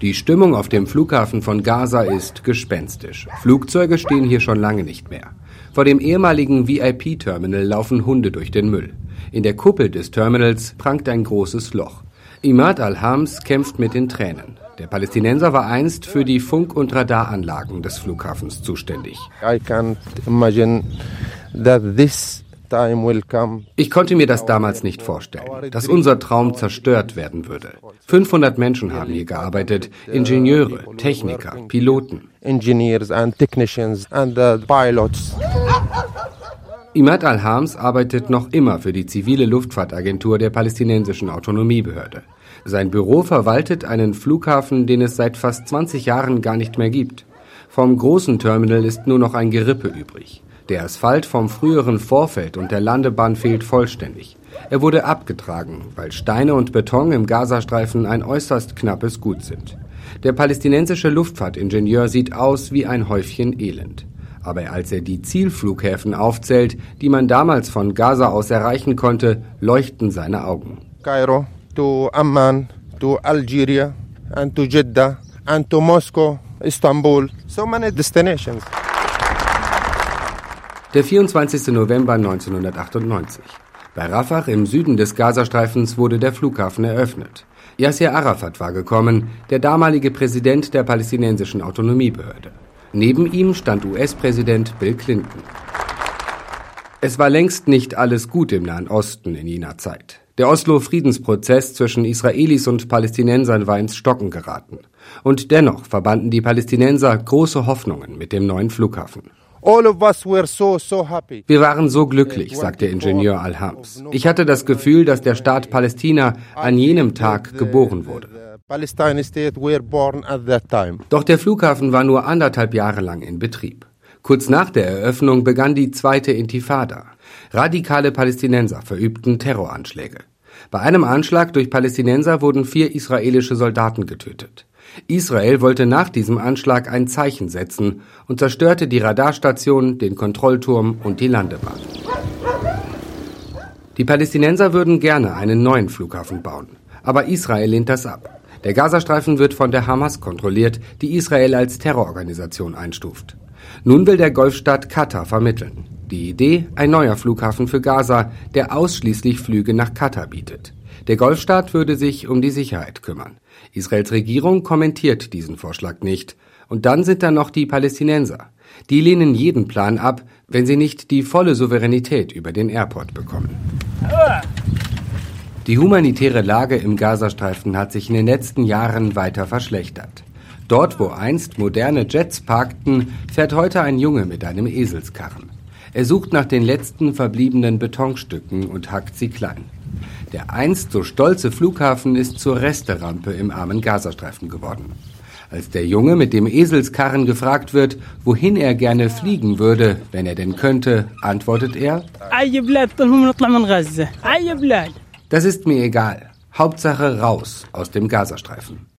Die Stimmung auf dem Flughafen von Gaza ist gespenstisch. Flugzeuge stehen hier schon lange nicht mehr. Vor dem ehemaligen VIP-Terminal laufen Hunde durch den Müll. In der Kuppel des Terminals prangt ein großes Loch. Imad al-Hams kämpft mit den Tränen. Der Palästinenser war einst für die Funk- und Radaranlagen des Flughafens zuständig. Ich konnte mir das damals nicht vorstellen, dass unser Traum zerstört werden würde. 500 Menschen haben hier gearbeitet, Ingenieure, Techniker, Piloten. Imad al-Hams arbeitet noch immer für die zivile Luftfahrtagentur der palästinensischen Autonomiebehörde. Sein Büro verwaltet einen Flughafen, den es seit fast 20 Jahren gar nicht mehr gibt. Vom großen Terminal ist nur noch ein Gerippe übrig. Der Asphalt vom früheren Vorfeld und der Landebahn fehlt vollständig. Er wurde abgetragen, weil Steine und Beton im Gazastreifen ein äußerst knappes Gut sind. Der palästinensische Luftfahrtingenieur sieht aus wie ein Häufchen Elend. Aber als er die Zielflughäfen aufzählt, die man damals von Gaza aus erreichen konnte, leuchten seine Augen. Kairo, to Amman, to Algeria, and to Jeddah, and to Moscow, Istanbul, so many destinations. Der 24. November 1998. Bei Rafah im Süden des Gazastreifens wurde der Flughafen eröffnet. Yasser Arafat war gekommen, der damalige Präsident der palästinensischen Autonomiebehörde. Neben ihm stand US-Präsident Bill Clinton. Es war längst nicht alles gut im Nahen Osten in jener Zeit. Der Oslo-Friedensprozess zwischen Israelis und Palästinensern war ins Stocken geraten. Und dennoch verbanden die Palästinenser große Hoffnungen mit dem neuen Flughafen. Wir waren so glücklich, sagt der Ingenieur al-Hams. Ich hatte das Gefühl, dass der Staat Palästina an jenem Tag geboren wurde. Doch der Flughafen war nur 1,5 Jahre lang in Betrieb. Kurz nach der Eröffnung begann die zweite Intifada. Radikale Palästinenser verübten Terroranschläge. Bei einem Anschlag durch Palästinenser wurden 4 israelische Soldaten getötet. Israel wollte nach diesem Anschlag ein Zeichen setzen und zerstörte die Radarstation, den Kontrollturm und die Landebahn. Die Palästinenser würden gerne einen neuen Flughafen bauen, aber Israel lehnt das ab. Der Gazastreifen wird von der Hamas kontrolliert, die Israel als Terrororganisation einstuft. Nun will der Golfstaat Katar vermitteln. Die Idee, ein neuer Flughafen für Gaza, der ausschließlich Flüge nach Katar bietet. Der Golfstaat würde sich um die Sicherheit kümmern. Israels Regierung kommentiert diesen Vorschlag nicht. Und dann sind da noch die Palästinenser. Die lehnen jeden Plan ab, wenn sie nicht die volle Souveränität über den Airport bekommen. Die humanitäre Lage im Gazastreifen hat sich in den letzten Jahren weiter verschlechtert. Dort, wo einst moderne Jets parkten, fährt heute ein Junge mit einem Eselskarren. Er sucht nach den letzten verbliebenen Betonstücken und hackt sie klein. Der einst so stolze Flughafen ist zur Resterampe im armen Gazastreifen geworden. Als der Junge mit dem Eselskarren gefragt wird, wohin er gerne fliegen würde, wenn er denn könnte, antwortet er: Das ist mir egal. Hauptsache raus aus dem Gazastreifen.